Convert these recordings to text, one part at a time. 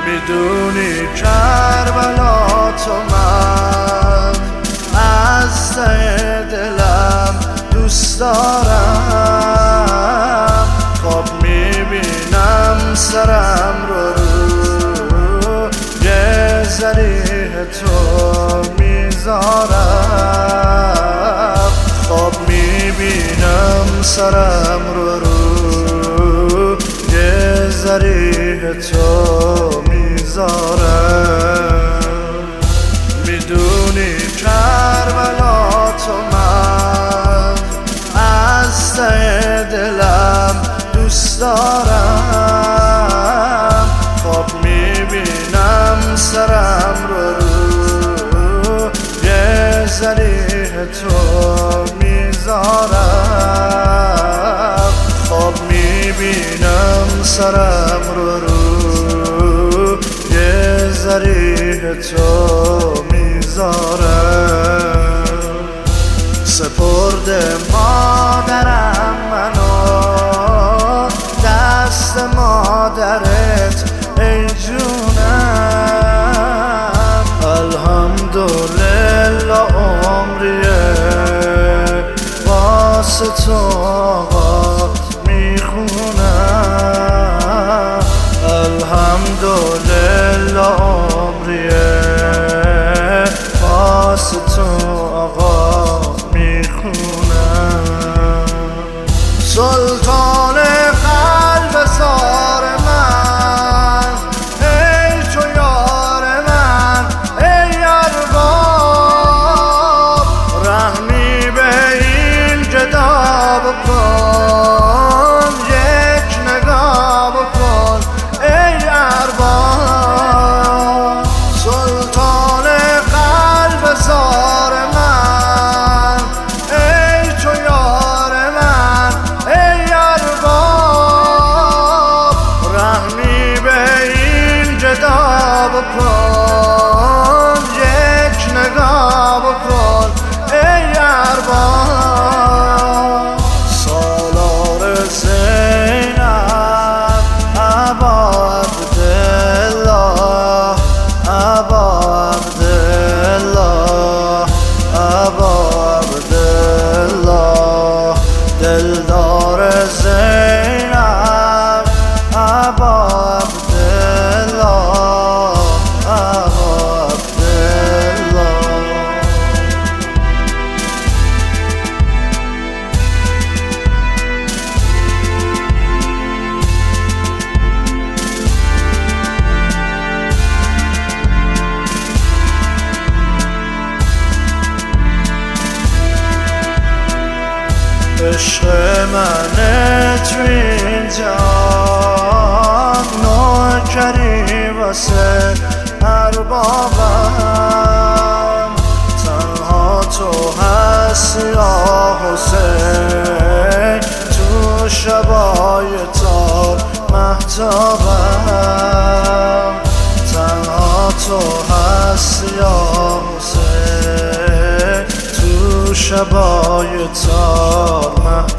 میدونی کربلا تو من از ته دلم دوست دارم. خواب میبینم سرم رو یه ذریح تو میذارم. خواب میبینم سرم رو یه ذریح تو میذارم. میدونی کربلا تو من از ته دلم دوست دارم. خواب میبینم سرم رو یه ذریح تو میذارم. خواب میبینم سرم رو یه ذریح تو میذارم. سپرده مادرم منو دست مادرت ای جونم. الحمدلله عمریه واسه تو آقا میخونم. الحمدلله عمریه واسه تو آقا میخونم. سلطان قلب زار من ای تو یار من ای ارباب. رحمی به این گدا بکن یک نگاه بکن ای ارباب. سلطان قلب زار من ای تو یار من ای ارباب. رحمی به این گدا بکن یک نگاه بکن ای ارباب. سالار زینب ابا عبدالله ابا عبدالله ابا عبدالله. دلدار زینب ابا عبدالله ابا عبدالله. عشق منه تو این جهان نوکری واسه اربابم. تنها تو هستی یا حسین تو شبای تار مهتابم. تنها تو هستی یا حسین تو شبای تار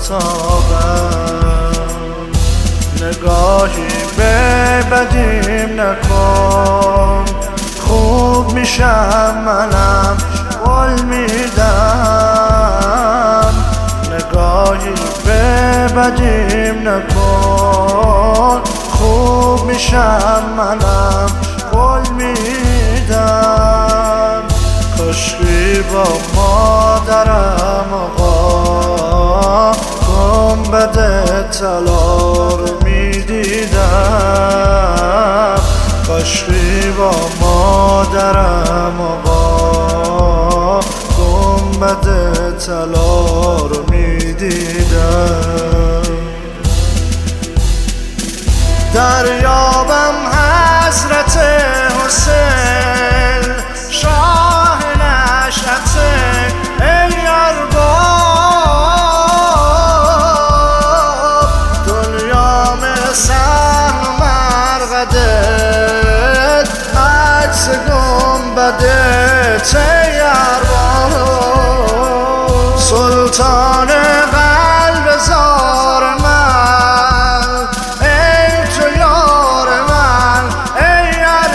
مهتابم. نگاهی به بدیم نکن خوب میشم منم قول میدم. نگاهی به بدیم نکن خوب میشم منم قول میدم. کاشکی با مادرم آقا گنبد طلا رو میدیدم. کاشکی با مادرم آقا گنبد طلا رو میدیدم. دریابم حضرت حسین شاه نشأت ای ارباب. دنیا مثل مرقدت عکس گنبدت ای ارباب. سلطان قلب زار من ای تو یار من ای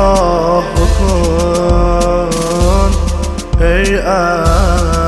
نگاه بکن ای